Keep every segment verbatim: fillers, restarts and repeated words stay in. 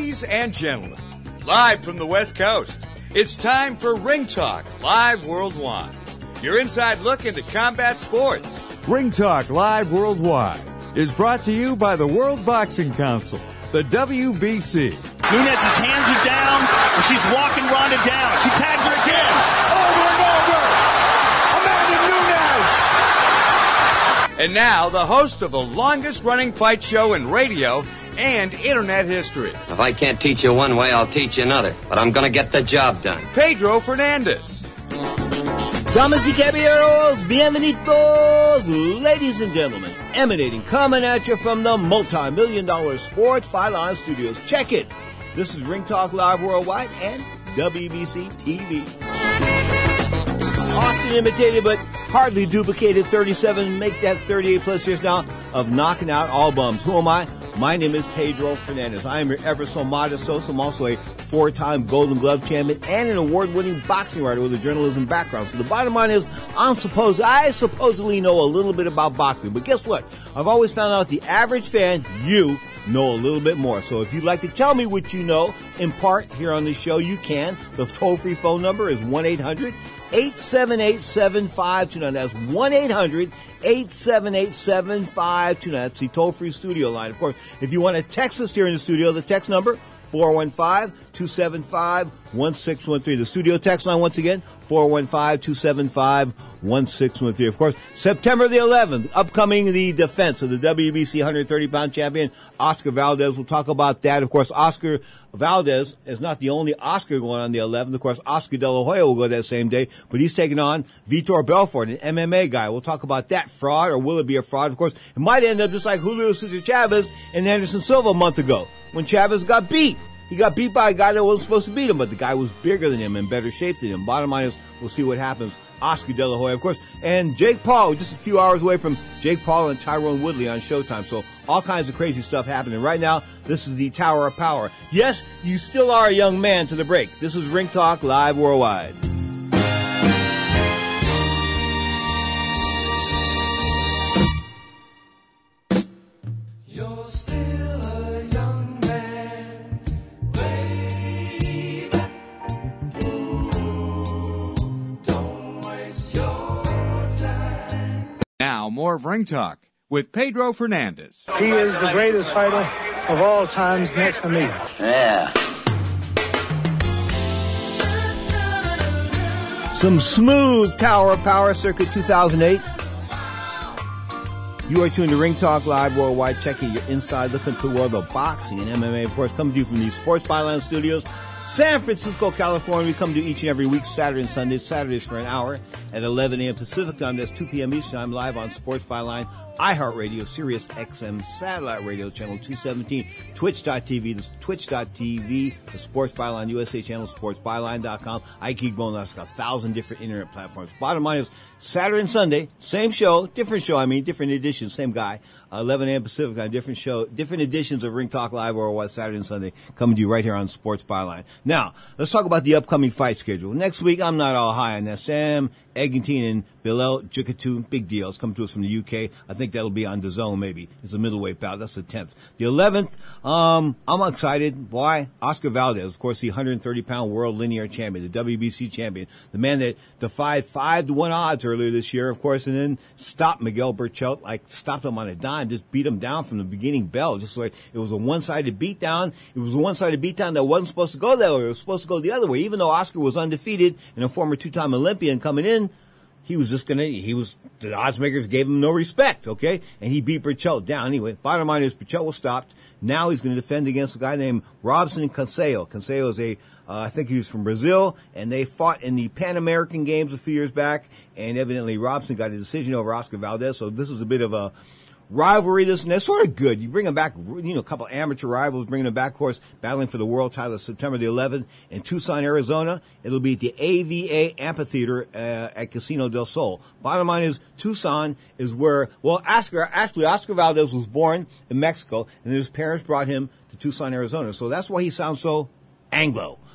Ladies and gentlemen, live from the West Coast, it's time for Ring Talk Live Worldwide. Your inside look into combat sports. Ring Talk Live Worldwide is brought to you by the World Boxing Council, the W B C. Nunes's hands are down, and she's walking Ronda down. She tags her again. Over and over. Amanda Nunes. And now, the host of the longest-running fight show in radio and internet history. If I can't teach you one way, I'll teach you another. But I'm going to get the job done. Pedro Fernandez. Damas y caballeros, bienvenidos, ladies and gentlemen, emanating, coming at you from the multi-million dollar Sports Byline Studios. Check it. This is Ring Talk Live Worldwide and W B C T V. Often imitated but hardly duplicated, thirty-seven, make that thirty-eight plus years now of knocking out all bums. Who am I? My name is Pedro Fernandez. I am your ever so modest host. I'm also a four-time Golden Glove champion and an award-winning boxing writer with a journalism background. So the bottom line is, I'm supposed, I supposedly know a little bit about boxing. But guess what? I've always found out the average fan, you, know a little bit more. So if you'd like to tell me what you know, in part here on this show, you can. The toll-free phone number is one eight hundred eight seven eight seven five two nine. That's one eight hundred eight seven eight seven five two nine. That's the toll-free studio line. Of course, if you want to text us here in the studio, the text number, four one five two seven five one six one three. The studio text line, once again, four one five two seven five one six one three. Of course, September the eleventh, upcoming the defense of the W B C one hundred thirty pound champion, Oscar Valdez. We'll talk about that. Of course, Oscar Valdez is not the only Oscar going on the eleventh. Of course, Oscar De La Hoya will go that same day, but he's taking on Vitor Belfort, an M M A guy. We'll talk about that fraud, or will it be a fraud? Of course, it might end up just like Julio Cesar Chavez and Anderson Silva a month ago, when Chavez got beat. He got beat by a guy that wasn't supposed to beat him, but the guy was bigger than him and better shaped than him. Bottom line is, we'll see what happens. Oscar De La Hoya, of course, and Jake Paul, just a few hours away from Jake Paul and Tyrone Woodley on Showtime. So all kinds of crazy stuff happening. Right now, this is the Tower of Power. Yes, you still are a young man to the break. This is Ring Talk Live Worldwide. Now, more of Ring Talk with Pedro Fernandez. He is the greatest fighter of all times next to me. Yeah. Some smooth Tower of Power circa two thousand eight. You are tuned to Ring Talk Live Worldwide. Checking your inside look into the world of boxing and M M A. Of course, coming to you from the Sports Byline Studios, San Francisco, California. We come to you each and every week, Saturday and Sundays. Saturdays for an hour at eleven a.m. Pacific time. That's two p.m. Eastern time, live on Sports Byline, iHeartRadio, Sirius X M Satellite Radio Channel two seventeen, Twitch dot t v, the Twitch dot t v, the Sports Byline U S A channel, sports byline dot com. I keep going. That's got a thousand different internet platforms. Bottom line is, Saturday and Sunday, same show, different show. I mean, different editions, same guy. Uh, eleven a.m. Pacific on different show, different editions of Ring Talk Live Worldwide, Saturday and Sunday, coming to you right here on Sports Byline. Now, let's talk about the upcoming fight schedule. Next week, I'm not all high on that. Sam Eggington and Bilal Jukatu, big deal. It's coming to us from the U K. I think that'll be on DAZN maybe. It's a middleweight bout. That's the tenth. The eleventh, um, I'm excited. Why? Oscar Valdez, of course, the one hundred thirty pound world linear champion, the W B C champion, the man that defied five to one odds earlier this year, of course, and then stopped Miguel Berchelt, like stopped him on a dime, just beat him down from the beginning bell. Just like it was a one-sided beatdown. It was a one-sided beatdown that wasn't supposed to go that way. It was supposed to go the other way. Even though Oscar was undefeated and a former two-time Olympian coming in, he was just gonna, he was, the odds makers gave him no respect, okay? And he beat Berchelt down. Anyway, bottom line is Berchelt was stopped. Now he's gonna defend against a guy named Robson Canseco. Canseco is a, uh, I think he was from Brazil, and they fought in the Pan American Games a few years back, and evidently Robson got a decision over Oscar Valdez, so this is a bit of a rivalry, this and that's sort of good. You bring them back, you know, a couple amateur rivals, bringing them back, of course, battling for the world title September the eleventh in Tucson, Arizona. It'll be at the A V A Amphitheater uh, at Casino del Sol. Bottom line is, Tucson is where, well, Oscar, actually, Oscar Valdez was born in Mexico, and his parents brought him to Tucson, Arizona. So that's why he sounds so Anglo.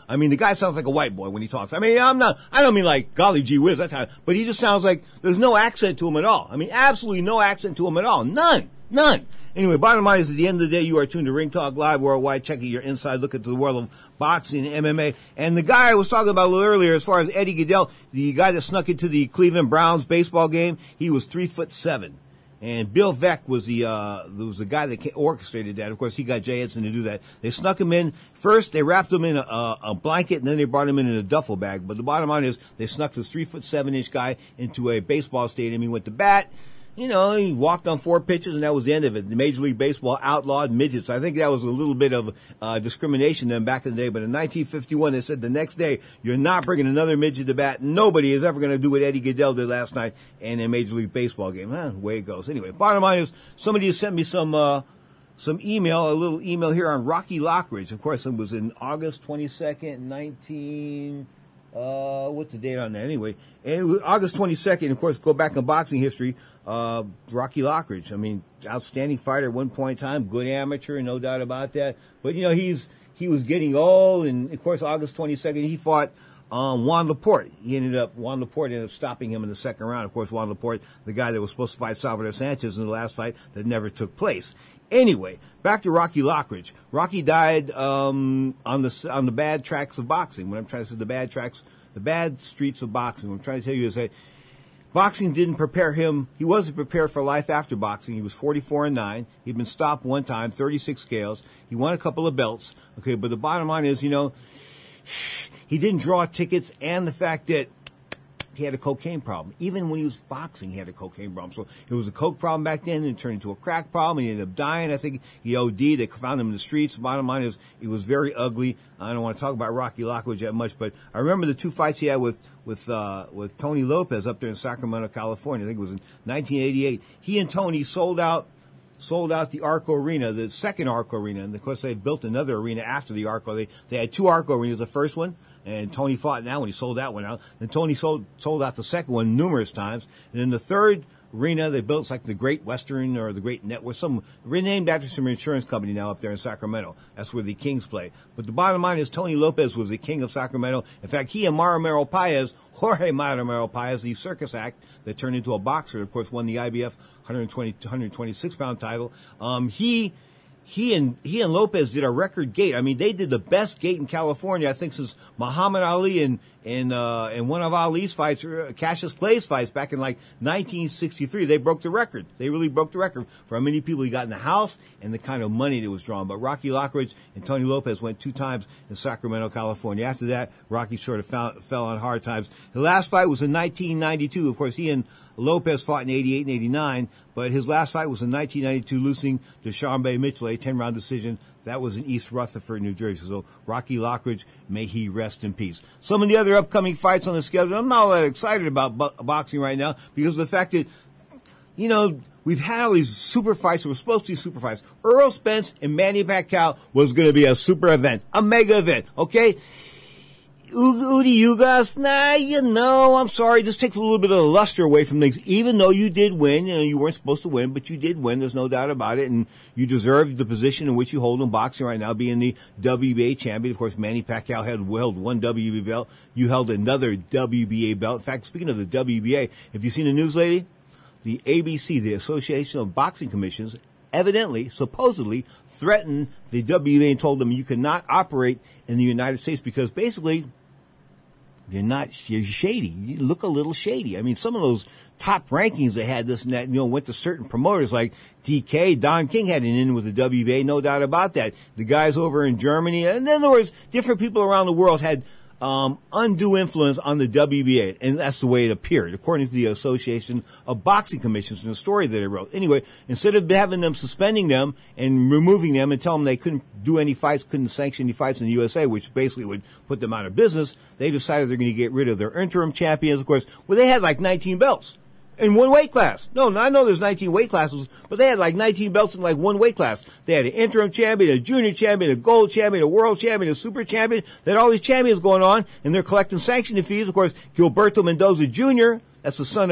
I mean, the guy sounds like a white boy when he talks. I mean, I'm not, I don't mean like golly gee whiz, that time, but he just sounds like there's no accent to him at all. I mean, absolutely no accent to him at all. None. None. Anyway, bottom line is at the end of the day, you are tuned to Ring Talk Live Worldwide, checking your inside look into the world of boxing and M M A. And the guy I was talking about a little earlier, as far as Eddie Goodell, the guy that snuck into the Cleveland Browns baseball game, he was three foot seven. And Bill Veeck was the uh was the guy that orchestrated that. Of course, he got Jay Edson to do that. They snuck him in. First, they wrapped him in a, a, a blanket, and then they brought him in in a duffel bag. But the bottom line is, they snuck this three foot seven inch guy into a baseball stadium. He went to bat. You know, he walked on four pitches, and that was the end of it. The Major League Baseball outlawed midgets. I think that was a little bit of uh discrimination then back in the day. But in nineteen fifty-one, they said the next day, you're not bringing another midget to bat. Nobody is ever going to do what Eddie Goodell did last night in a Major League Baseball game. Huh, the way it goes. Anyway, bottom line is, somebody has sent me some uh some email, a little email here on Rocky Lockridge. Of course, it was in August twenty-second, nineteen... Uh, what's the date on that? Anyway, and it was August twenty-second, of course, go back in boxing history, uh, Rocky Lockridge. I mean, outstanding fighter at one point in time, good amateur, no doubt about that. But, you know, he's, he was getting old, and of course, August twenty-second, he fought, um, Juan Laporte. He ended up, Juan Laporte ended up stopping him in the second round. Of course, Juan Laporte, the guy that was supposed to fight Salvador Sanchez in the last fight that never took place. Anyway, back to Rocky Lockridge. Rocky died um, on the on the bad tracks of boxing. What I'm trying to say, the bad tracks, the bad streets of boxing. What I'm trying to tell you is that boxing didn't prepare him. He wasn't prepared for life after boxing. He was forty-four and nine. He'd been stopped one time, thirty-six scales. He won a couple of belts. Okay, but the bottom line is, you know, he didn't draw tickets, and the fact that he had a cocaine problem. Even when he was boxing, he had a cocaine problem. So it was a coke problem back then, and it turned into a crack problem. He ended up dying. I think he O D'd. They found him in the streets. The bottom line is, he was very ugly. I don't want to talk about Rocky Lockridge that much, but I remember the two fights he had with with uh with Tony Lopez up there in Sacramento, California. I think it was in nineteen eighty-eight. He and Tony sold out sold out the Arco Arena, the second Arco Arena, and of course they built another arena after the Arco. They they had two Arco Arenas. The first one, and Tony fought in that one. He sold that one out. Then Tony sold sold out the second one numerous times. And then the third arena they built, it's like the Great Western or the Great Network, some renamed after some insurance company now up there in Sacramento. That's where the Kings play. But the bottom line is, Tony Lopez was the king of Sacramento. In fact, he and Maramero Paez, Jorge Maramero Paez, the circus act that turned into a boxer, of course, won the I B F one twenty, one twenty-six pound title. Um, he. He and he and Lopez did a record gate. I mean, they did the best gate in California, I think, since Muhammad Ali and and uh, and one of Ali's fights, uh, Cassius Clay's fights back in like nineteen sixty-three. They broke the record. They really broke the record for how many people he got in the house and the kind of money that was drawn. But Rocky Lockridge and Tony Lopez went two times in Sacramento, California. After that, Rocky sort of found, fell on hard times. The last fight was in nineteen ninety-two. Of course, he and Lopez fought in eighty-eight and eighty-nine, but his last fight was in nineteen ninety-two, losing to Sharmba Mitchell, a ten-round decision. That was in East Rutherford, New Jersey. So Rocky Lockridge, may he rest in peace. Some of the other upcoming fights on the schedule, I'm not all that excited about bo- boxing right now because of the fact that, you know, we've had all these super fights that were supposed to be super fights. Earl Spence and Manny Pacquiao was going to be a super event, a mega event, okay? Udi Ugas, nah, you know, I'm sorry, it just takes a little bit of the luster away from things. Even though you did win, you know, you weren't supposed to win, but you did win, there's no doubt about it, and you deserve the position in which you hold in boxing right now, being the W B A champion. Of course, Manny Pacquiao had held one W B A belt. You held another W B A belt. In fact, speaking of the W B A, have you seen the news lately? The A B C, the Association of Boxing Commissions, evidently, supposedly, threatened the W B A and told them you cannot operate in the United States because basically you're not, you're shady. You look a little shady. I mean, some of those top rankings they had this and that, you know, went to certain promoters like D K. Don King had an in with the W B A, no doubt about that. The guys over in Germany, and in other words, different people around the world had Um, undue influence on the W B A, and that's the way it appeared, according to the Association of Boxing Commissions in the story that I wrote. Anyway, instead of having them suspending them and removing them and telling them they couldn't do any fights, couldn't sanction any fights in the U S A, which basically would put them out of business, they decided they're going to get rid of their interim champions, of course. Well, they had like nineteen belts in one weight class. No, I know there's nineteen weight classes, but they had like nineteen belts in like one weight class. They had an interim champion, a junior champion, a gold champion, a world champion, a super champion. They had all these champions going on, and they're collecting sanctioning fees. Of course, Gilberto Mendoza Junior, that's the son of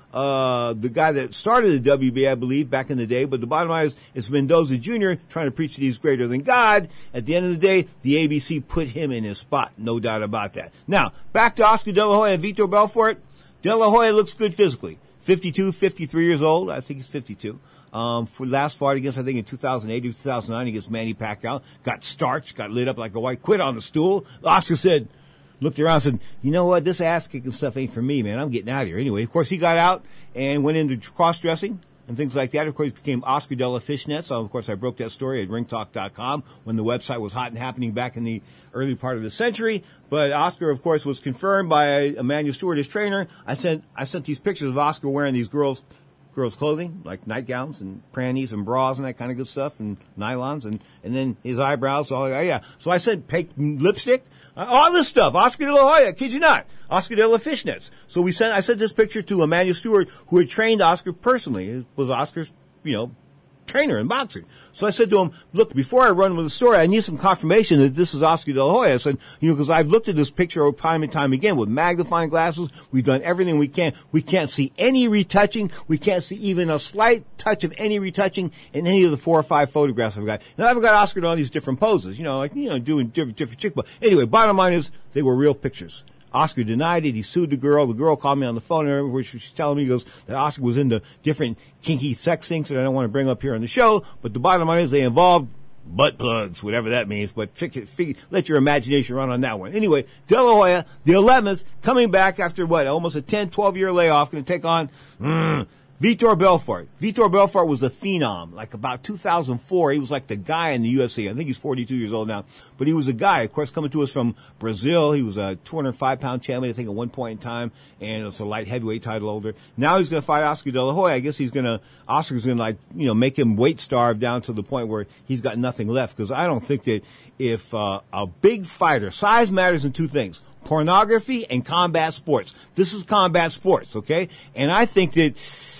uh, the guy that started the W B A, I believe, back in the day. But the bottom line is, it's Mendoza Junior trying to preach that he's greater than God. At the end of the day, the A B C put him in his spot. No doubt about that. Now, back to Oscar De La Hoya and Vitor Belfort. De La Hoya looks good physically. fifty-two, fifty-three years old. I think he's fifty-two. Um, for last fight against, I think in two thousand eight or two thousand nine against Manny Pacquiao. Got starched, got lit up like a white, quit on the stool. Oscar said, looked around and said, you know what, this ass-kicking stuff ain't for me, man. I'm getting out of here. Anyway, of course, he got out and went into cross-dressing and things like that. Of course, he became Oscar De La Fishnet. So, of course, I broke that story at ring talk dot com when the website was hot and happening back in the early part of the century. But Oscar, of course, was confirmed by Emmanuel Stewart, his trainer. I sent I sent these pictures of Oscar wearing these girls' girls' clothing, like nightgowns and panties and bras and that kind of good stuff, and nylons, and, and then his eyebrows. All oh, yeah. So I said, pink lipstick. All this stuff, Oscar De La Hoya, kid you not, Oscar De La Fishnets. So we sent, I sent this picture to Emmanuel Stewart, who had trained Oscar personally. It was Oscar's, you know, trainer in boxing. So I said to him, look, before I run with the story, I need some confirmation that this is Oscar De La Hoya. I said, you know, because I've looked at this picture time and time again with magnifying glasses. We've done everything we can. We can't see any retouching. We can't see even a slight touch of any retouching in any of the four or five photographs I've got. Now, I've got Oscar in all these different poses, you know, like, you know, doing different, different chick. But anyway, bottom line is they were real pictures. Oscar denied it. He sued the girl. The girl called me on the phone, and which she's telling me, goes, that Oscar was into different kinky sex things that I don't want to bring up here on the show. But the bottom line is they involved butt plugs, whatever that means. But figure, figure, let your imagination run on that one. Anyway, De La Hoya, the eleventh, coming back after what, almost a ten, twelve year layoff, going to take on mm, Vitor Belfort. Vitor Belfort was a phenom. Like about two thousand four, he was like the guy in the U F C. I think he's forty-two years old now. But he was a guy, of course, coming to us from Brazil. He was a two hundred five pound champion, I think, at one point in time. And it's a light heavyweight title holder. Now he's going to fight Oscar De La Hoya. I guess he's going to, Oscar's going to, like, you know, make him weight starved down to the point where he's got nothing left. Because I don't think that if uh, a big fighter, size matters in two things. Pornography and combat sports. This is combat sports, okay? And I think that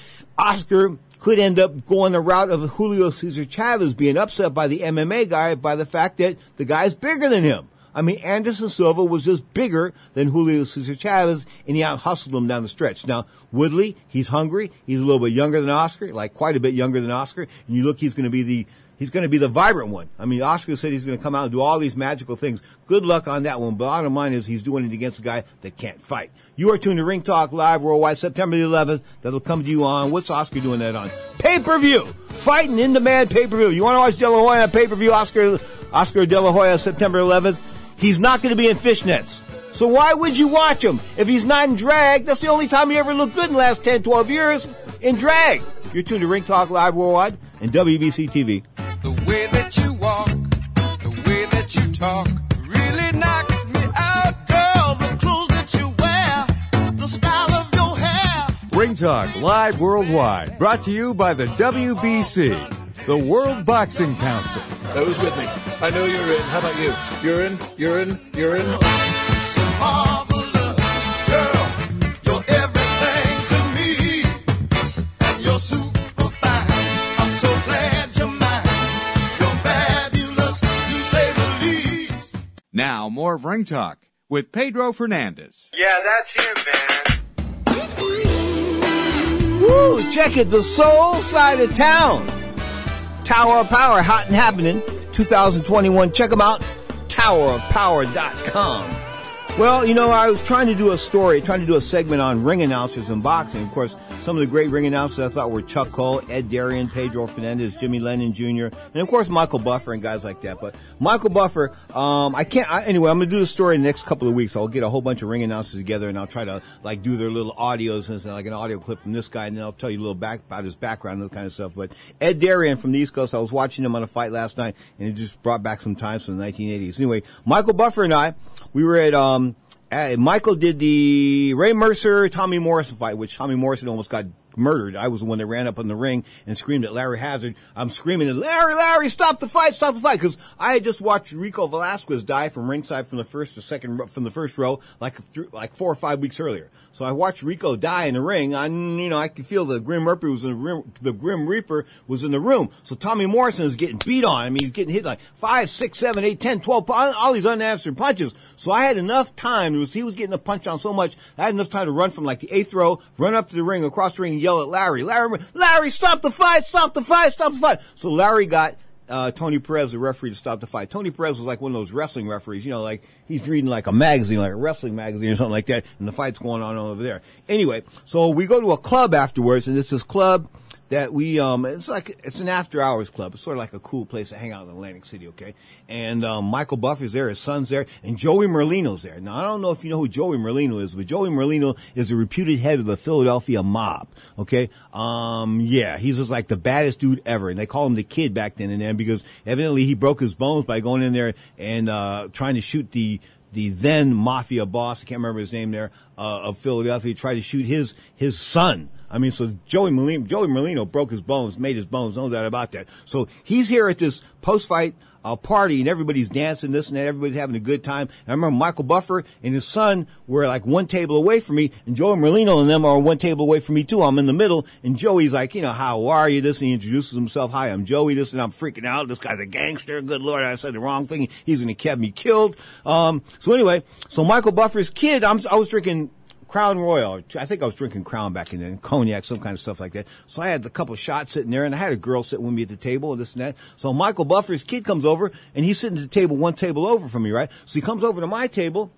Oscar could end up going the route of Julio Cesar Chavez, being upset by the M M A guy by the fact that the guy's bigger than him. I mean, Anderson Silva was just bigger than Julio Cesar Chavez, and he out-hustled him down the stretch. Now, Woodley, he's hungry. He's a little bit younger than Oscar, like quite a bit younger than Oscar. And you look, he's going to be the He's going to be the vibrant one. I mean, Oscar said he's going to come out and do all these magical things. Good luck on that one. Bottom line is he's doing it against a guy that can't fight. You are tuned to Ring Talk Live Worldwide, September the eleventh. That'll come to you on, what's Oscar doing that on? Pay-per-view. Fighting in demand pay-per-view. You want to watch De La Hoya on pay-per-view, Oscar, Oscar De La Hoya, September eleventh? He's not going to be in fishnets. So why would you watch him? If he's not in drag, that's the only time he ever looked good in the last ten, twelve years, in drag. You're tuned to Ring Talk Live Worldwide and W B C T V. The way that you walk, the way that you talk, really knocks me out, girl. The clothes that you wear, the style of your hair. Ring Talk Live Worldwide, brought to you by the W B C, the World Boxing Council. Who's with me? I know you're in. How about you? You're in, you're in, you're in. So marvelous, girl. You're everything to me, and you're super fine. I'm so glad you're mine. You're fabulous, to say the least. Now, more of Ring Talk with Pedro Fernandez. Yeah, that's him, man. Woo! Check it, the soul side of town. Tower of Power, hot and happening, two thousand twenty-one. Check them out, tower of power dot com. Well, you know, I was trying to do a story, trying to do a segment on ring announcers in boxing. Of course, some of the great ring announcers I thought were Chuck Cole, Ed Darien, Pedro Fernandez, Jimmy Lennon Junior, and of course Michael Buffer and guys like that. But Michael Buffer, um, I can't, I, anyway, I'm going to do the story in the next couple of weeks. I'll get a whole bunch of ring announcers together and I'll try to, like, do their little audios and like an audio clip from this guy, and then I'll tell you a little back about his background and that kind of stuff. But Ed Darien from the East Coast, I was watching him on a fight last night, and it just brought back some times from the nineteen eighties. Anyway, Michael Buffer and I, we were at, um, Uh, Michael did the Ray Mercer, Tommy Morrison fight, which Tommy Morrison almost got murdered. I was the one that ran up in the ring and screamed at Larry Hazard. I'm screaming at Larry, Larry, stop the fight, stop the fight. Because I had just watched Rico Velasquez die from ringside from the first to second, from the first row, like like four or five weeks earlier. So I watched Rico die in the ring. I, you know, I could feel the Grim Reaper was in the room, the Grim Reaper was in the room. So Tommy Morrison is getting beat on. I mean, he's getting hit like five, six, seven, eight, ten, twelve, all these unanswered punches. So I had enough time. It was, he was getting a punch on so much, I had enough time to run from like the eighth row, run up to the ring, across the ring, and yell at Larry, Larry, Larry, stop the fight, stop the fight, stop the fight. So Larry got uh Tony Perez, the referee, to stop the fight. Tony Perez was like one of those wrestling referees, you know, like he's reading like a magazine, like a wrestling magazine or something like that, and the fight's going on over there. Anyway, so we go to a club afterwards, and it's this club that we, um, it's like, it's an after hours club. It's sort of like a cool place to hang out in Atlantic City, okay? And, um, Michael Buffer's there, his son's there, and Joey Merlino's there. Now, I don't know if you know who Joey Merlino is, but Joey Merlino is the reputed head of the Philadelphia mob, okay? Um, yeah, he's just like the baddest dude ever, and they call him the Kid back then and then because evidently he broke his bones by going in there and, uh, trying to shoot the, the then mafia boss, I can't remember his name there, uh, of Philadelphia, tried to shoot his, his son. I mean, so Joey Merlino, Joey Merlino broke his bones, made his bones, no doubt about that. So he's here at this post-fight uh, party, and everybody's dancing, this and that, everybody's having a good time. And I remember Michael Buffer and his son were like one table away from me, and Joey Merlino and them are one table away from me too. I'm in the middle, and Joey's like, you know, how are you, this, and he introduces himself. Hi, I'm Joey, this, and I'm freaking out. This guy's a gangster. Good Lord, I said the wrong thing. He's going to have me killed. Um, so anyway, so Michael Buffer's kid, I'm, I was drinking Crown Royal. I think I was drinking Crown back in then, cognac, some kind of stuff like that. So I had a couple of shots sitting there, and I had a girl sitting with me at the table, and this and that. So Michael Buffer's kid comes over, and he's sitting at the table one table over from me, right? So he comes over to my table,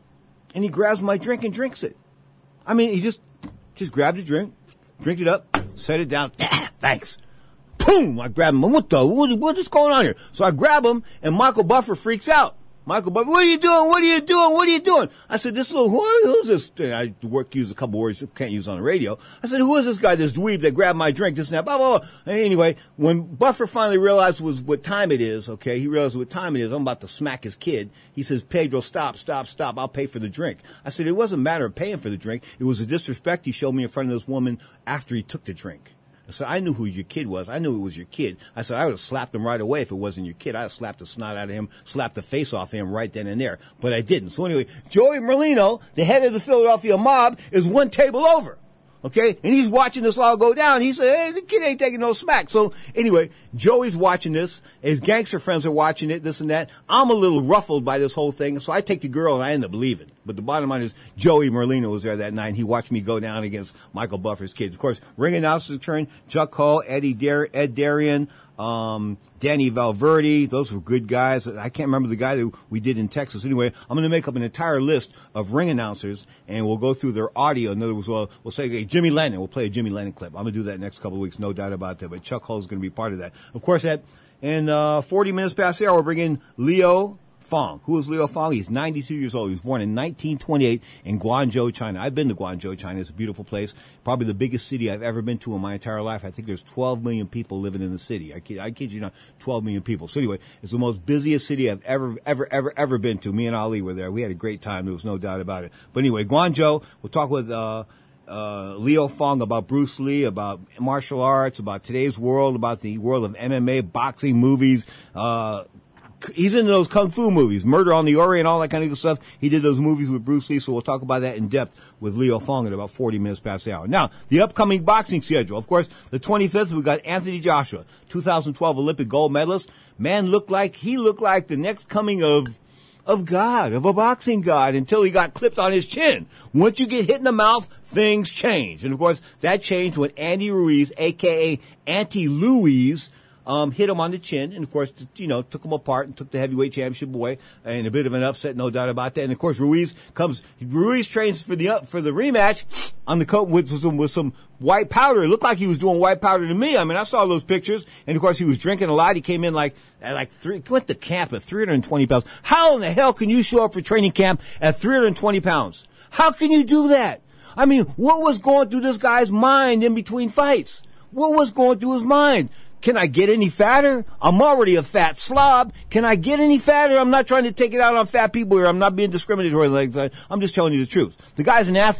and he grabs my drink and drinks it. I mean, he just, just grabbed a drink, drank it up, set it down. Thanks. Boom! I grab him. What the, what, what is going on here? So I grab him, and Michael Buffer freaks out. Michael Buffer, what are you doing? What are you doing? What are you doing? I said, this little, who, who's this? I work, use a couple words you can't use on the radio. I said, who is this guy, this dweeb that grabbed my drink, this and that, blah, blah, blah. And anyway, when Buffer finally realized was what time it is, okay, he realized what time it is, I'm about to smack his kid. He says, Pedro, stop, stop, stop, I'll pay for the drink. I said, it wasn't a matter of paying for the drink. It was a disrespect he showed me in front of this woman after he took the drink. So I knew who your kid was. I knew it was your kid. I said, I would have slapped him right away if it wasn't your kid. I'd have slapped the snot out of him, slapped the face off him right then and there. But I didn't. So anyway, Joey Merlino, the head of the Philadelphia mob, is one table over. Okay? And he's watching this all go down. He said, hey, the kid ain't taking no smack. So anyway, Joey's watching this. His gangster friends are watching it, this and that. I'm a little ruffled by this whole thing. So I take the girl and I end up leaving. But the bottom line is Joey Merlino was there that night, and he watched me go down against Michael Buffer's kids. Of course, ring announcers turn, Chuck Hall, Eddie Dar- Ed Darian, um, Danny Valverde. Those were good guys. I can't remember the guy that we did in Texas. Anyway, I'm going to make up an entire list of ring announcers, and we'll go through their audio. In other words, we'll, we'll say, hey, Jimmy Lennon. We'll play a Jimmy Lennon clip. I'm going to do that next couple of weeks, no doubt about that. But Chuck Hall is going to be part of that. Of course, at in uh, forty minutes past the hour, we're bringing Leo Fong. Who is Leo Fong? He's ninety-two years old. He was born in nineteen twenty-eight in Guangzhou, China. I've been to Guangzhou, China. It's a beautiful place. Probably the biggest city I've ever been to in my entire life. I think there's twelve million people living in the city. I kid, I kid you not, twelve million people. So anyway, it's the most busiest city I've ever, ever, ever, ever been to. Me and Ali were there. We had a great time. There was no doubt about it. But anyway, Guangzhou, we'll talk with, uh, Uh, Leo Fong about Bruce Lee, about martial arts, about today's world, about the world of M M A, boxing, movies. Uh, he's into those kung fu movies, Murder on the Orient, all that kind of good stuff. He did those movies with Bruce Lee, so we'll talk about that in depth with Leo Fong at about forty minutes past the hour. Now, the upcoming boxing schedule. Of course, the twenty-fifth, we got Anthony Joshua, two thousand twelve Olympic gold medalist. Man looked like, he looked like the next coming of of God, of a boxing god, until he got clipped on his chin. Once you get hit in the mouth, things change. And of course, that changed when Andy Ruiz, aka Auntie Louise, um, hit him on the chin, and of course, you know, took him apart and took the heavyweight championship away, and a bit of an upset, no doubt about that. And of course, Ruiz comes, Ruiz trains for the up for the rematch on the coat with, with some with some white powder. It looked like he was doing white powder to me. I mean, I saw those pictures, and of course, he was drinking a lot. He came in like at like three, went to camp at three hundred twenty pounds. How in the hell can you show up for training camp at three hundred twenty pounds? How can you do that? I mean, what was going through this guy's mind in between fights? What was going through his mind? Can I get any fatter? I'm already a fat slob. Can I get any fatter? I'm not trying to take it out on fat people here. I'm not being discriminatory like that. I'm just telling you the truth. The guy's an athlete.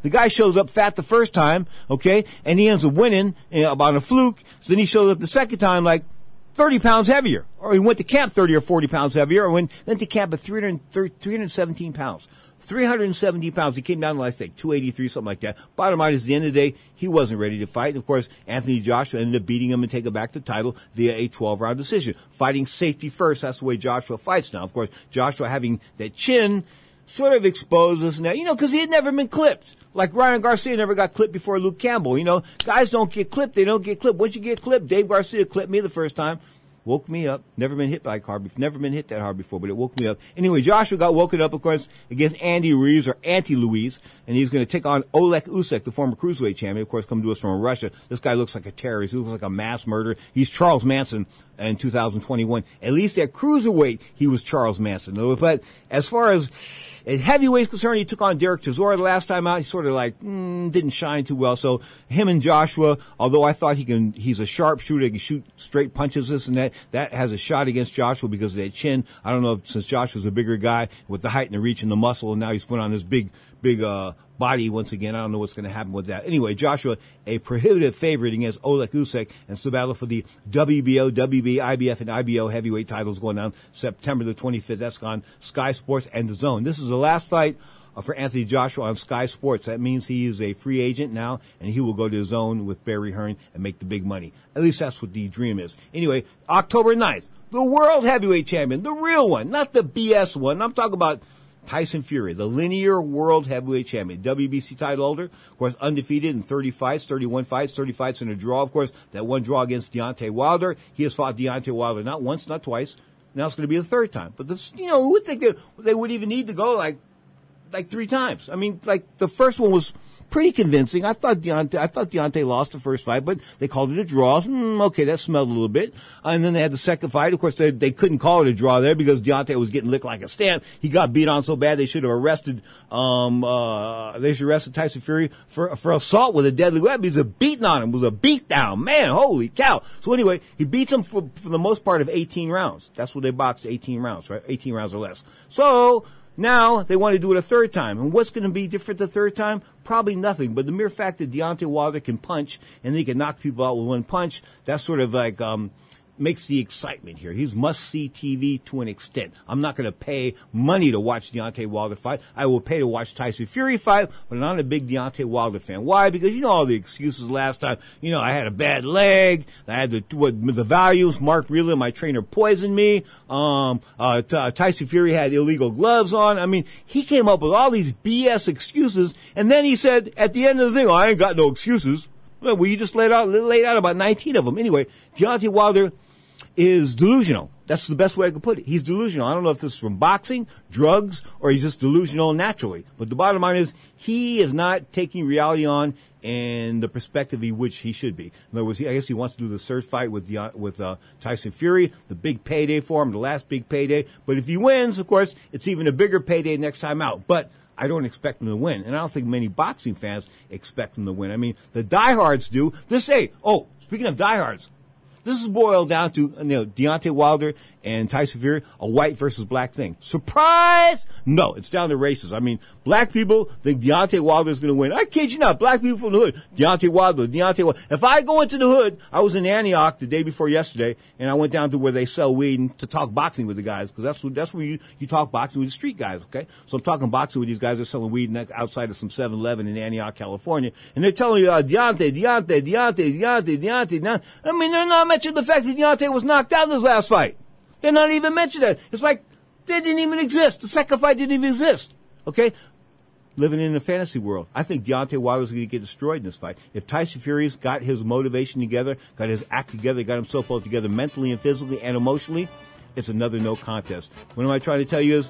The guy shows up fat the first time, okay, and he ends up winning you know, about a fluke. So then he shows up the second time like thirty pounds heavier. Or he went to camp thirty or forty pounds heavier, or went then to camp at three hundred seventeen pounds. three hundred seventy pounds. He came down to, I think, two eighty-three, something like that. Bottom line is, at the end of the day, he wasn't ready to fight. And, of course, Anthony Joshua ended up beating him and taking back the title via a twelve-round decision. Fighting safety first. That's the way Joshua fights now. Of course, Joshua having that chin sort of exposes now, you know, because he had never been clipped. Like Ryan Garcia never got clipped before Luke Campbell. You know, guys don't get clipped. They don't get clipped. Once you get clipped, Dave Garcia clipped me the first time. Woke me up. Never been hit like hard before. Never been hit that hard before, but it woke me up. Anyway, Joshua got woken up, of course, against Andy Ruiz or Auntie Louise, and he's going to take on Oleg Usyk, the former cruiserweight champion. Of course, coming to us from Russia. This guy looks like a terrorist. He looks like a mass murderer. He's Charles Manson in two thousand twenty-one. At least at cruiserweight, he was Charles Manson. But as far as at heavyweight's concerned, he took on Derek Chisora the last time out. He sort of like mm, didn't shine too well. So him and Joshua, although I thought he can, he's a sharpshooter. He can shoot straight punches, this and that. That has a shot against Joshua because of that chin. I don't know if since Joshua's a bigger guy with the height and the reach and the muscle, and now he's put on this big, big uh body once again. I don't know what's going to happen with that. Anyway, Joshua, a prohibitive favorite against Oleg Usyk, and it's the battle for the W B O, W B, I B F, and I B O heavyweight titles going down September the twenty-fifth. That's on Sky Sports and The Zone. This is the last fight uh, for Anthony Joshua on Sky Sports. That means he is a free agent now, and he will go to The Zone with Barry Hearn and make the big money. At least that's what the dream is. Anyway, October ninth, the world heavyweight champion, the real one, not the B S one. I'm talking about Tyson Fury, the linear world heavyweight champion, W B C title holder, of course, undefeated in thirty fights, thirty-one fights, thirty fights in a draw. Of course, that one draw against Deontay Wilder. He has fought Deontay Wilder not once, not twice. Now it's going to be the third time. But this, you know, who would think they, they would even need to go like, like three times? I mean, like the first one was pretty convincing. I thought Deontay, I thought Deontay lost the first fight, but they called it a draw. Hmm, okay, that smelled a little bit. Uh, and then they had the second fight. Of course, they, they couldn't call it a draw there because Deontay was getting licked like a stamp. He got beat on so bad they should have arrested, um, uh, they should arrested Tyson Fury for, for assault with a deadly weapon. He was a beating on him. It was a beat down. Man, holy cow. So anyway, he beats him for, for the most part of eighteen rounds. That's what they boxed, eighteen rounds, right? eighteen rounds or less. So, now they want to do it a third time. And what's going to be different the third time? Probably nothing. But the mere fact that Deontay Wilder can punch and he can knock people out with one punch, that's sort of like, um, makes the excitement here. He's must-see T V to an extent. I'm not going to pay money to watch Deontay Wilder fight. I will pay to watch Tyson Fury fight, but I'm not a big Deontay Wilder fan. Why? Because you know all the excuses last time. You know, I had a bad leg. I had the what, the values. Mark Reland, my trainer, poisoned me. Um, uh, t- Tyson Fury had illegal gloves on. I mean, he came up with all these B S excuses, and then he said at the end of the thing, oh, I ain't got no excuses. Well, you just laid out, laid out about nineteen of them. Anyway, Deontay Wilder is delusional. That's the best way I could put it. He's delusional. I don't know if this is from boxing, drugs, or he's just delusional naturally. But the bottom line is he is not taking reality on in the perspective in which he should be. In other words, he, I guess he wants to do the third fight with the, with uh, Tyson Fury, the big payday for him, the last big payday. But if he wins, of course, it's even a bigger payday next time out. But I don't expect him to win, and I don't think many boxing fans expect him to win. I mean, the diehards do. This, hey, oh, speaking of diehards, this is boiled down to, you know, Deontay Wilder and Tyson Fury, a white versus black thing. Surprise! No, it's down to races. I mean, black people think Deontay Wilder is going to win. I kid you not. Black people from the hood. Deontay Wilder, Deontay Wilder. If I go into the hood, I was in Antioch the day before yesterday, and I went down to where they sell weed and to talk boxing with the guys, because that's what, that's where you, you talk boxing with the street guys, okay? So I'm talking boxing with these guys that are selling weed outside of some seven eleven in Antioch, California, and they're telling you, uh, Deontay, Deontay, Deontay, Deontay, Deontay, Deontay. I mean, they're not mentioning the fact that Deontay was knocked out in his last fight. They're not even mentioning that. It's like they didn't even exist. The second fight didn't even exist. Okay? Living in a fantasy world. I think Deontay Wilder's going to get destroyed in this fight. If Tyson Fury's got his motivation together, got his act together, got himself both together mentally and physically and emotionally, it's another no contest. What am I trying to tell you is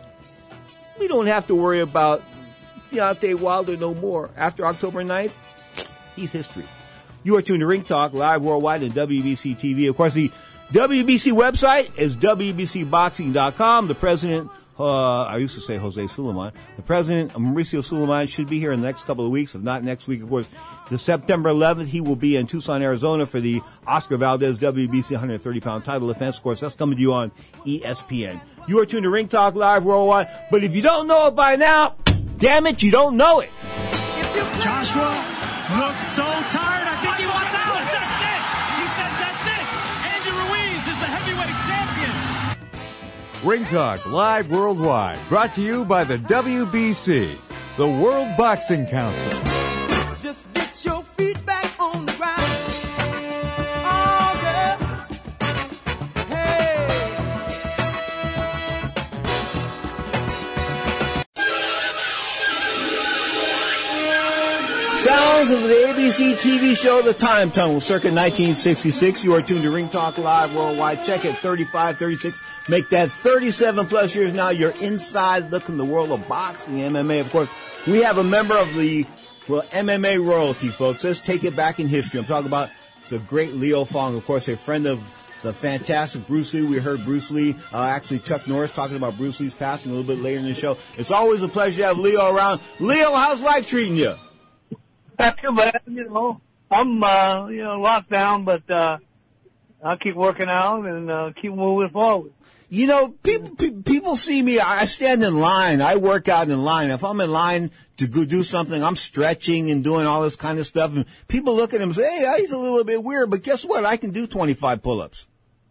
we don't have to worry about Deontay Wilder no more. After October ninth, he's history. You are tuned to Ring Talk, live worldwide on W B C T V. Of course, the W B C website is W B C boxing dot com. The president, uh, I used to say Jose Sulaiman. The president, Mauricio Sulaiman, should be here in the next couple of weeks. If not next week, of course, the September eleventh, he will be in Tucson, Arizona for the Oscar Valdez W B C one hundred thirty pound title defense. Of course, that's coming to you on E S P N. You are tuned to Ring Talk, live worldwide. But if you don't know it by now, damn it, you don't know it. If you Joshua looks so tired. I think he wants out. That's it. He says that's it. Andy Ruiz is the heavyweight champion. Ring Talk Live Worldwide, brought to you by the W B C, the World Boxing Council. Just get your feet back on the ground. Oh, yeah. Hey. Sounds of the A B C T V show The Time Tunnel, circa nineteen sixty-six. You are tuned to Ring Talk Live Worldwide. Check it, thirty-five, thirty-six. Make that thirty-seven plus years now. You're inside looking the world of boxing, M M A. Of course, we have a member of the, well, M M A royalty, folks. Let's take it back in history. I'm talking about the great Leo Fong, of course, a friend of the fantastic Bruce Lee. We heard Bruce Lee, uh, actually Chuck Norris talking about Bruce Lee's passing a little bit later in the show. It's always a pleasure to have Leo around. Leo, how's life treating you? Not too bad, you know. I'm, uh, you know, locked down, but, uh, I'll keep working out and, uh, keep moving forward. You know, people, pe- people see me, I stand in line, I work out in line. If I'm in line to go do something, I'm stretching and doing all this kind of stuff, and people look at him and say, hey, he's a little bit weird, but guess what? I can do twenty-five pull-ups.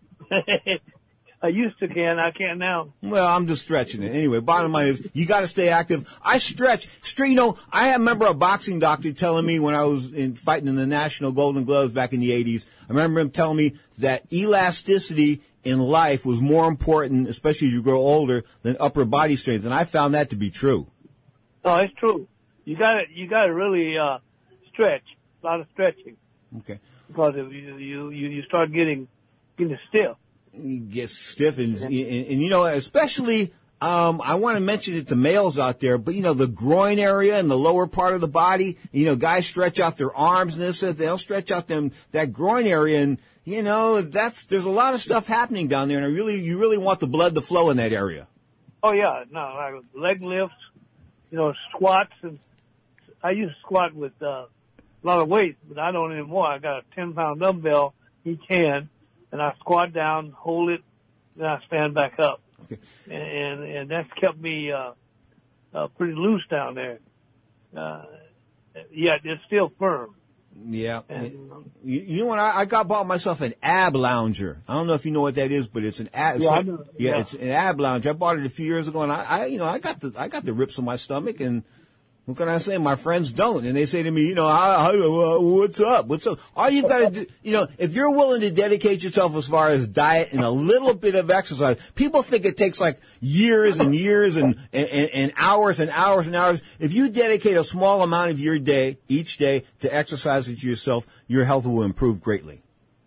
I used to can, I can't now. Well, I'm just stretching it. Anyway, bottom line is, you gotta stay active. I stretch. Straight, you know, I remember a boxing doctor telling me when I was in, fighting in the National Golden Gloves back in the eighties, I remember him telling me that elasticity in life was more important, especially as you grow older, than upper body strength, and I found that to be true. No, it's true. You gotta, you gotta really, uh, stretch. A lot of stretching. Okay. Because if you, you, you, you start getting, getting stiff. You get stiff, and, and, and you know, especially, um, I want to mention it to males out there, but you know, the groin area and the lower part of the body, you know, guys stretch out their arms and this, they'll stretch out them, that groin area, and you know, that's, there's a lot of stuff happening down there, and I really, you really want the blood to flow in that area. Oh yeah, no, like leg lifts, you know, squats, and I used to squat with, uh, a lot of weight, but I don't anymore. I got a ten pound dumbbell each hand, and I squat down, hold it, then I stand back up. Okay. And, and that's kept me, uh, uh, pretty loose down there. Uh, yet it's still firm. Yeah. And, you, you know what? I, I got bought myself an ab lounger. I don't know if you know what that is, but it's an ab. Yeah, so, I know. yeah, Yeah, it's an ab lounger. I bought it a few years ago, and I, I, you know, I got the, I got the rips on my stomach, and what can I say? My friends don't, and they say to me, you know, how, how, uh, what's up? What's up? All you've got to do, you know, if you're willing to dedicate yourself as far as diet and a little bit of exercise, people think it takes like years and years and, and, and hours and hours and hours. If you dedicate a small amount of your day, each day, to exercising to yourself, your health will improve greatly.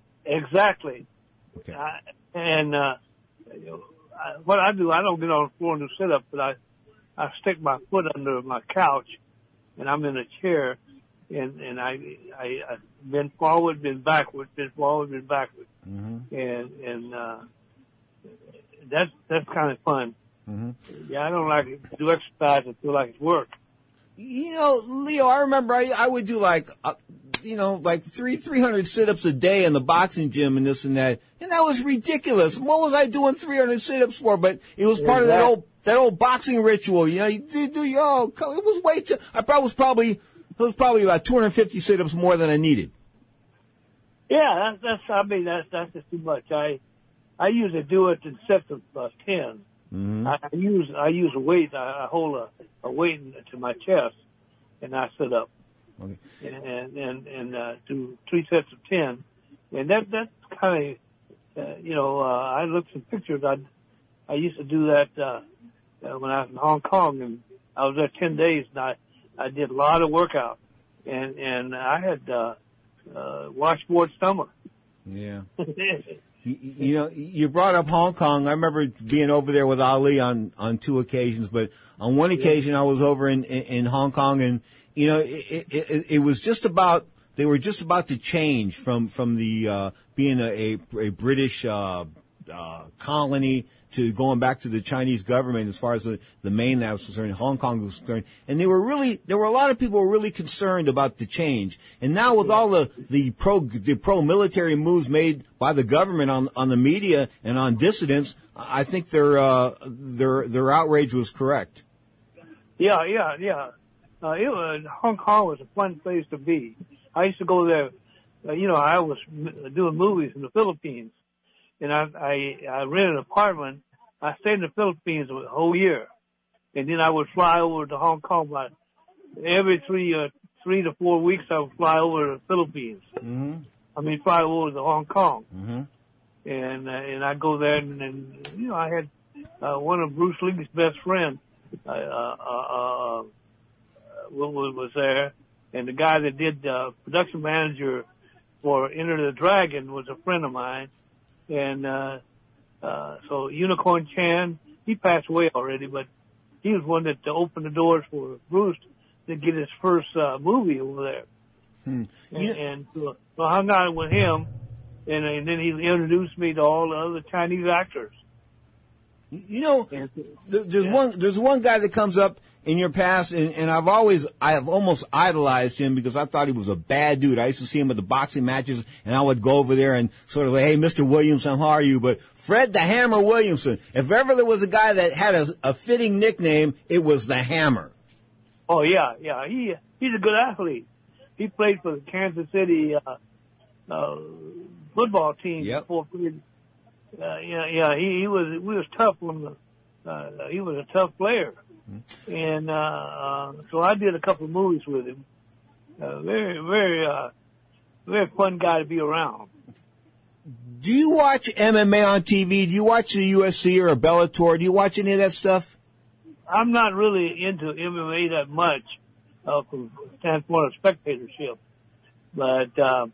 Exactly. Okay. I, and, uh, you know, I, what I do, I don't get on the floor and do sit-ups, but I, I stick my foot under my couch, and I'm in a chair, and and I I, I bend forward, bend backward, bend forward, bend backward, mm-hmm. and and uh, that's that's kind of fun. Mm-hmm. Yeah, I don't like to do exercise and feel like it's work. You know, Leo, I remember I, I would do like, uh, you know, like three, three hundred sit-ups a day in the boxing gym and this and that. And that was ridiculous. What was I doing three hundred sit-ups for? But it was part of that old, that old boxing ritual. You know, you do, do your, oh, it was way too, I probably was probably, it was probably about two hundred fifty sit-ups more than I needed. Yeah, that's, that's, I mean, that's, that's just too much. I, I usually do it in sets of uh, ten. Mm-hmm. I, I use, I use a weight, I, I hold a, a weight to my chest, and I sit up. Okay. And, and, and, uh, do three sets of ten. And that, that's kind of, uh, you know, uh, I looked some pictures. I, I used to do that, uh, uh, when I was in Hong Kong, and I was there ten days, and I, I did a lot of workout. And, and I had, uh, uh, washboard stomach. Yeah. You, you know, you brought up Hong Kong. I remember being over there with Ali on, on two occasions, but on one occasion I was over in, in, in Hong Kong, and, you know, it, it, it was just about, they were just about to change from, from the, uh, being a, a, a British, uh, uh, colony to going back to the Chinese government as far as the, the mainland was concerned, Hong Kong was concerned. And they were really, there were a lot of people who were really concerned about the change. And now with all the, the pro, the pro-military moves made by the government on, on the media and on dissidents, I think their, uh, their, their outrage was correct. Yeah, yeah, yeah. uh, it was, Hong Kong was a fun place to be. I used to go there. Uh, you know, I was m- doing movies in the Philippines, and I, I, I rented an apartment. I stayed in the Philippines a whole year, and then I would fly over to Hong Kong. But every three, uh, three to four weeks, I would fly over to the Philippines. Mm-hmm. I mean, fly over to Hong Kong, Mm-hmm. and uh, and I go there, and, and you know, I had uh, one of Bruce Lee's best friends uh, uh, uh, uh, was, was there, and the guy that did uh, production manager for Enter the Dragon was a friend of mine, and uh, uh, so Unicorn Chan, he passed away already, but he was one that opened the doors for Bruce to get his first uh, movie over there. Hmm. And, You- and so, so I hung out with him, and, and then he introduced me to all the other Chinese actors. You know, And, there- there's yeah. one there's one guy that comes up in your past, and, and I've always I've almost idolized him because I thought he was a bad dude. I used to see him at the boxing matches, and I would go over there and sort of like, hey, Mister Williamson, how are you? But Fred the Hammer Williamson, if ever there was a guy that had a, a fitting nickname, it was the Hammer. Oh yeah, yeah, he he's a good athlete. He played for the Kansas City uh, uh, football team Yep. before. Uh, yeah, yeah, he, he was he was tough on the. Uh, he was a tough player, and uh, uh, so I did a couple of movies with him. Uh, very, very, uh, very fun guy to be around. Do you watch M M A on T V? Do you watch the U F C or Bellator? Do you watch any of that stuff? I'm not really into M M A that much uh, from the standpoint of spectatorship, but uh,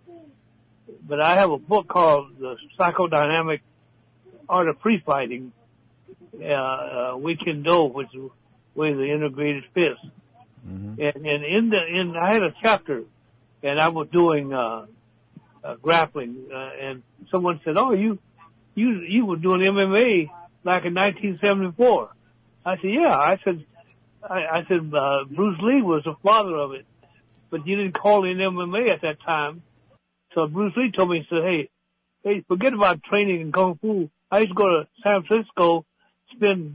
but I have a book called The Psychodynamic Art of Free Fighting, uh, uh, Weekend Do, which is with the integrated fist. Mm-hmm. And, and in the in I had a chapter, and I was doing uh, uh, grappling, uh, and someone said, "Oh, you you you were doing M M A back in nineteen seventy-four." I said, "Yeah." I said, "I, I said uh, Bruce Lee was the father of it, but you didn't call it M M A at that time." So Bruce Lee told me, he said, "Hey, hey, forget about training in kung fu. I used to go to San Francisco, spend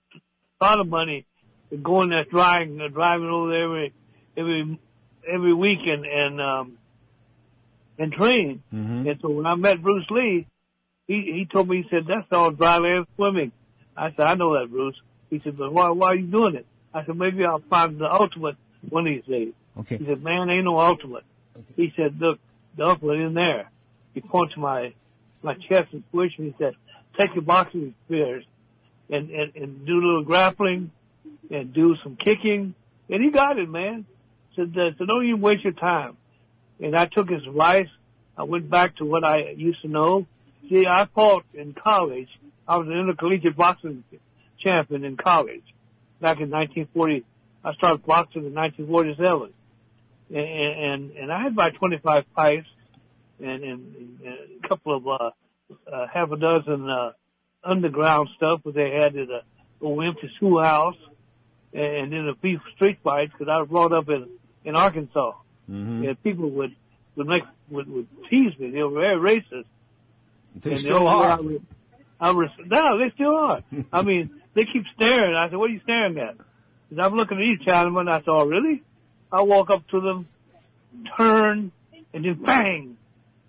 a lot of money, and going there driving, uh, driving over there every every every weekend and um, and train." Mm-hmm. And so when I met Bruce Lee, he he told me, he said, "That's all dry land swimming." I said, "I know that, Bruce." He said, "But why why are you doing it?" I said, "Maybe I'll find the ultimate one of these days." Okay. He said, "Man, ain't no ultimate." He said, "Look, the ultimate in there." He pointed to my my chest and squish, and he said, "Take your boxing spears and, and, and do a little grappling and do some kicking." And he got it, man. Said, uh, so don't even waste your time. And I took his advice. I went back to what I used to know. See, I fought in college. I was an intercollegiate boxing champion in college back in nineteen forty. I started boxing in nineteen forty-seven. And, and, and I had about twenty-five fights and, and, and a couple of, uh, uh, half a dozen, uh, underground stuff that they had at a old empty schoolhouse, and then a few street fights because I was brought up in, in Arkansas. Mm-hmm. And people would, would make, would, would tease me. They were very racist. They And still then are. I was, I was, no, they still are. I mean, they keep staring. I said, "What are you staring at?" And I'm looking at each gentleman. I said, "Oh, really?" I walk up to them, turn, and then bang.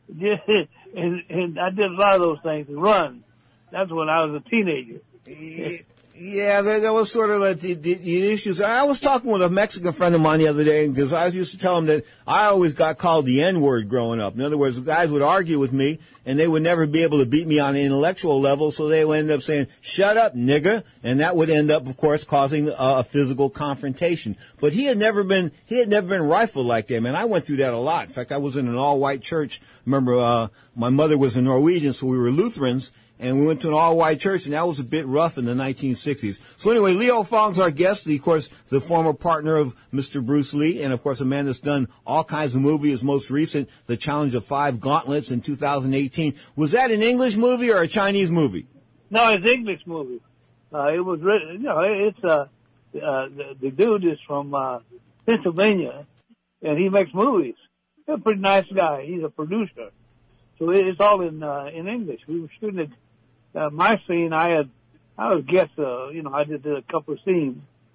and, and I did a lot of those things and run. That's when I was a teenager. Yeah, that, that was sort of like the, the, the issues. I was talking with a Mexican friend of mine the other day because I used to tell him that I always got called the N-word growing up. In other words, guys would argue with me, and they would never be able to beat me on an intellectual level, so they would end up saying, "Shut up, nigga," and that would end up, of course, causing a, a physical confrontation. But he had never been he had never been rifled like that, man. I went through that a lot. In fact, I was in an all-white church. Remember, uh, my mother was a Norwegian, so we were Lutherans. And we went to an all-white church, and that was a bit rough in the nineteen sixties. So anyway, Leo Fong's our guest, the, of course, the former partner of Mister Bruce Lee, and of course a man that's done all kinds of movies. His most recent, The Challenge of Five Gauntlets in two thousand eighteen. Was that an English movie or a Chinese movie? No, it's an English movie. Uh, it was written, you know, it's, uh, uh, the, the dude is from, uh, Pennsylvania, and he makes movies. He's a pretty nice guy. He's a producer. So it's all in, uh, in English. We were shooting it. Uh, my scene, I had, I was guest, uh, you know, I did a couple of scenes,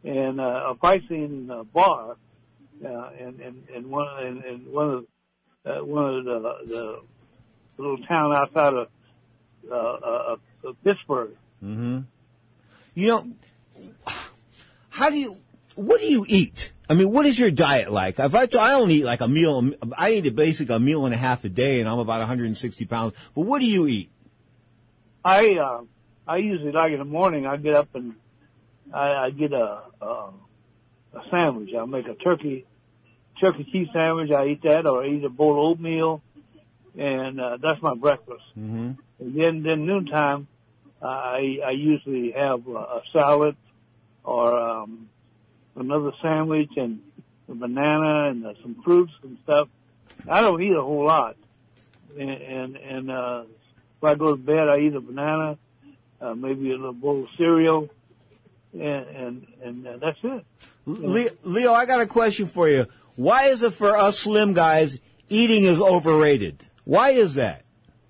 and uh, a fight scene in a bar, uh, and and and one and, and one of uh, one of the, the little town outside of uh, uh, uh, Pittsburgh. Mm-hmm. You know, how do you? What do you eat? I mean, what is your diet like? If I, I only eat like a meal. I eat a basic a meal and a half a day, and I'm about one hundred sixty pounds. But what do you eat? I uh, I usually like in the morning. I get up and I, I get a, a a sandwich. I make a turkey turkey cheese sandwich. I eat that, or I eat a bowl of oatmeal, and uh, that's my breakfast. Mm-hmm. And then then noontime, uh, I I usually have a, a salad or um, another sandwich and a banana and uh, some fruits and stuff. I don't eat a whole lot, and and, and uh, if I go to bed, I eat a banana, uh, maybe a little bowl of cereal, and and, and uh, that's it. Leo, Leo, I got a question for you. Why is it for us slim guys eating is overrated? Why is that?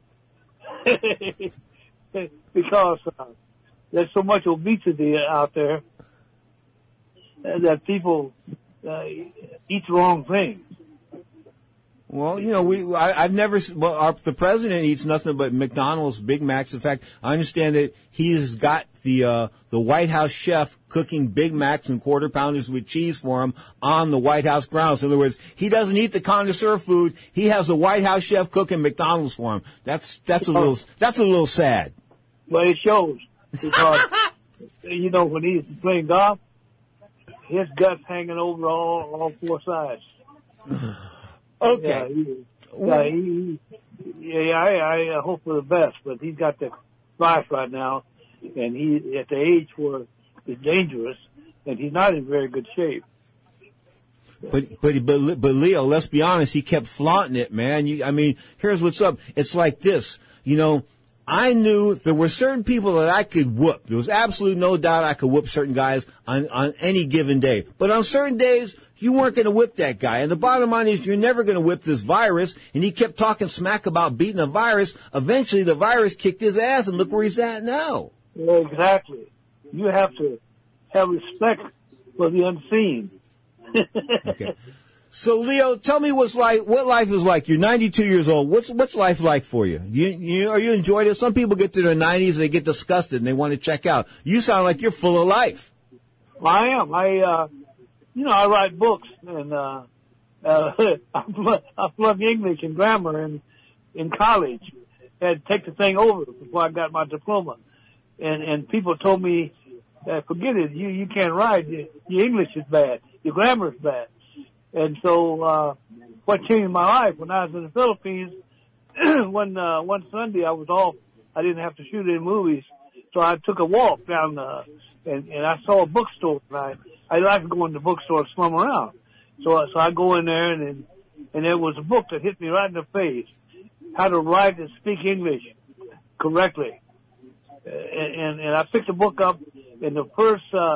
Because uh, there's so much obesity out there that people uh, eat the wrong things. Well, you know, we I, I've never. Well, our, the president eats nothing but McDonald's, Big Macs. In fact, I understand that he has got the uh, the White House chef cooking Big Macs and quarter pounders with cheese for him on the White House grounds. In other words, he doesn't eat the connoisseur food. He has the White House chef cooking McDonald's for him. That's that's a little that's a little sad. Well, it shows because you know when he's playing golf, his guts hanging over all all four sides. Okay. Yeah, he, yeah, he, yeah I, I hope for the best, but he's got the flash right now, and he at the age where it's dangerous, and he's not in very good shape. But but but but Leo, let's be honest. He kept flaunting it, man. You, I mean, here's what's up. It's like this, you know. I knew there were certain people that I could whoop. There was absolute no doubt I could whoop certain guys on on any given day. But on certain days, you weren't going to whip that guy. And the bottom line is you're never going to whip this virus. And he kept talking smack about beating a virus. Eventually, the virus kicked his ass, and look where he's at now. Yeah, exactly. You have to have respect for the unseen. Okay. So, Leo, tell me what's like, what life is like. You're ninety-two years old. What's what's life like for you? You, you are you enjoying it? Some people get to their nineties and they get disgusted and they want to check out. You sound like you're full of life. Well, I am. I, uh, you know, I write books and uh, uh, I, plug, I plug English and grammar in in college. I had to take the thing over before I got my diploma, and and people told me, uh, forget it. You you can't write. Your, your English is bad. Your grammar is bad. And so, uh, what changed my life when I was in the Philippines, one, uh, one Sunday I was off. I didn't have to shoot any movies. So I took a walk down, uh, and, and I saw a bookstore. And I, I like to go in the bookstore and slum around. So, so I go in there and, and, and there was a book that hit me right in the face. How to write and speak English correctly. And, and, and I picked the book up in the first, uh,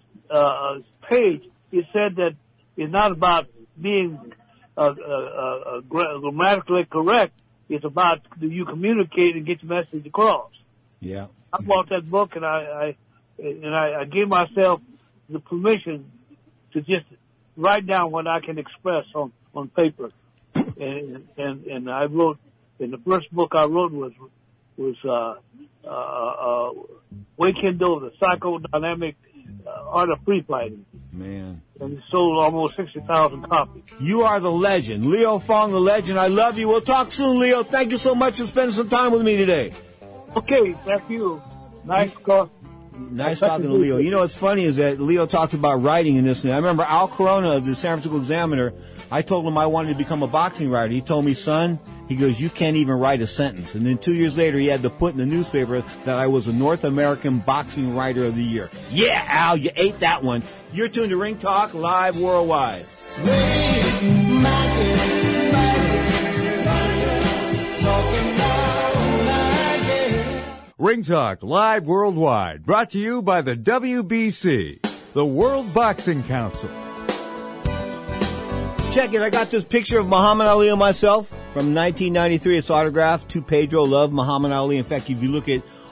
uh, page. It said that it's not about being uh, uh, uh, grammatically correct. It's about do you communicate and get the message across. Yeah. I bought that book and I, I and I, I gave myself the permission to just write down what I can express on on paper. and and and I wrote. And the first book I wrote was was uh, uh, uh, Waykindle, the Psychodynamic uh, Art of Free Fighting. Man. And it sold almost sixty thousand copies. You are the legend. Leo Fong, the legend. I love you. We'll talk soon, Leo. Thank you so much for spending some time with me today. Okay, thank you. Nice talk. Nice talking to Leo. You know what's funny is that Leo talks about writing in this. And I remember Al Corona of the San Francisco Examiner, I told him I wanted to become a boxing writer. He told me, son, he goes, you can't even write a sentence. And then two years later, he had to put in the newspaper that I was a North American Boxing Writer of the Year. Yeah, Al, you ate that one. You're tuned to Ring Talk Live Worldwide. Ring Talk Live Worldwide, brought to you by the W B C, the World Boxing Council. Check it, I got this picture of Muhammad Ali and myself from nineteen ninety-three. It's autographed to Pedro. Love Muhammad Ali. In fact, if you look at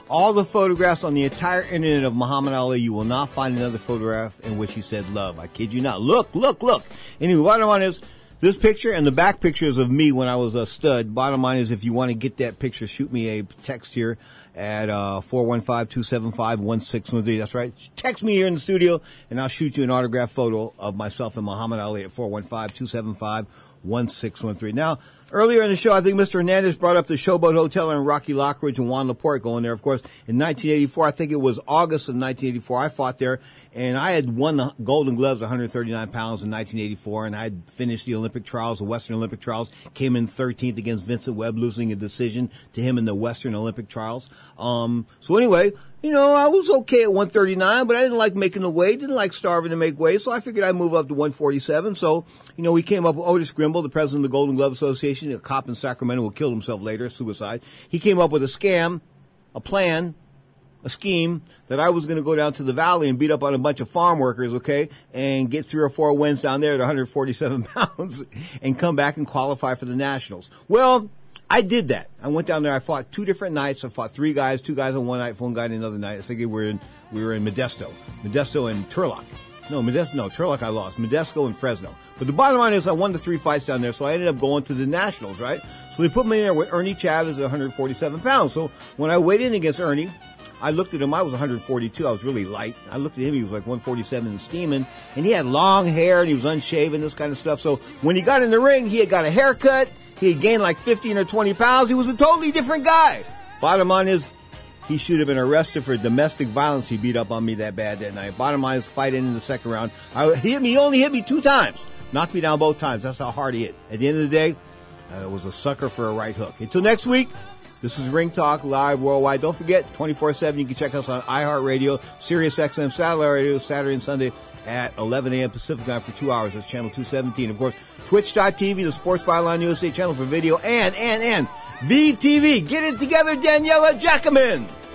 all the photographs on the entire internet of Muhammad Ali, you will not find another photograph in which he said love. I kid you not. Look, look, look. Anyway, bottom line is, this picture and the back pictures of me when I was a stud. Bottom line is, if you want to get that picture, shoot me a text here at uh four one five, two seven five, one six one three. That's right. Text me here in the studio, and I'll shoot you an autographed photo of myself and Muhammad Ali at four one five, two seven five, one six one three. Now, earlier in the show, I think Mister Hernandez brought up the Showboat Hotel in Rocky Lockridge and Juan Laporte going there. Of course, in nineteen eighty-four, I think it was August of nineteen eighty-four, I fought there, and I had won the Golden Gloves, one hundred thirty-nine pounds in nineteen eighty-four, and I had finished the Olympic trials, the Western Olympic trials, came in thirteenth against Vincent Webb, losing a decision to him in the Western Olympic trials. Um, so anyway, you know, I was okay at one thirty-nine, but I didn't like making the weight, didn't like starving to make weight, so I figured I'd move up to one forty-seven. So, you know, we came up with Otis Grimble, the president of the Golden Glove Association, a cop in Sacramento who killed himself later, suicide. He came up with a scam, a plan, a scheme that I was going to go down to the valley and beat up on a bunch of farm workers, okay, and get three or four wins down there at one hundred forty-seven pounds and come back and qualify for the Nationals. Well, I did that. I went down there. I fought two different nights. I fought three guys, two guys on one night, one guy on another night. I think we were in, we were in Modesto, Modesto and Turlock. No, Modesto, no, Turlock I lost. Modesto and Fresno. But the bottom line is I won the three fights down there, so I ended up going to the Nationals, right? So they put me in there with Ernie Chavez at one hundred forty-seven pounds. So when I weighed in against Ernie, I looked at him, I was one hundred forty-two, I was really light. I looked at him, he was like one forty-seven and steaming, and he had long hair, and he was unshaven, this kind of stuff. So when he got in the ring, he had got a haircut, he had gained like fifteen or twenty pounds, he was a totally different guy. Bottom line is, he should have been arrested for domestic violence. He beat up on me that bad that night. Bottom line is, fight in the second round. I, he hit me, he only hit me two times. Knocked me down both times. That's how hard he hit. At the end of the day, I uh, was a sucker for a right hook. Until next week, this is Ring Talk Live Worldwide. Don't forget, twenty-four seven, you can check us on iHeartRadio, Sirius X M Satellite Radio, Saturday and Sunday at eleven a.m. Pacific time for two hours. That's channel two seventeen. Of course, Twitch dot T V, the Sports Byline U S A channel for video, and, and, and, Vive T V. Get it together, Daniela Jacquemin.